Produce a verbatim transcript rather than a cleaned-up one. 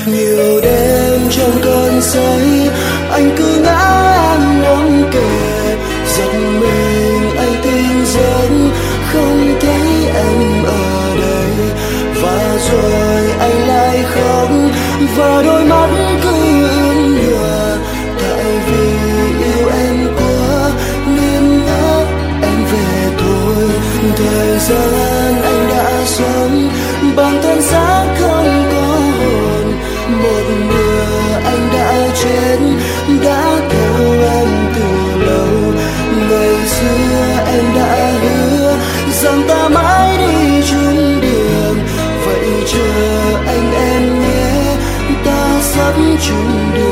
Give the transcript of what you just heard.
Nhiều đêm trong cơn say anh cứ ngỡ em ngóng kề, giật mình anh tỉnh giấc không thấy em ở đây. Và rồi anh lại khóc và đôi mắt cứ ướt nhòa, tại vì yêu em quá nên ngỡ em về thôi. Thời gian anh đã sống bằng thân xác không có hồn, một nửa anh đã chết đã theo em từ lâu. Ngày xưa em đã hứa rằng ta mãi đi chung đường, vậy chờ anh em nhé, ta sắp chung đường.